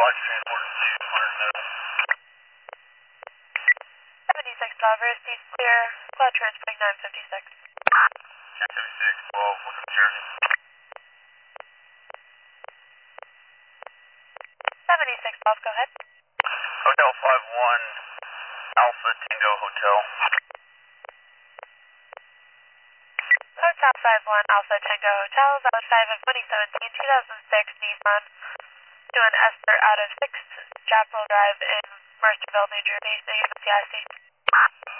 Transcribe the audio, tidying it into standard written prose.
Flight transport to 76 Traverse, East clear, cloud transporting 956. 1076, 12, what's the journey? 76 Golf, go ahead. Hotel 51, Alpha Tango Hotel. Hotel 51 Alpha Tango Hotel, valid 5 of 2017, 2006 Nissan, doing Esther out of 6th Chapel Drive in Mercerville, New Jersey, so you have CIC.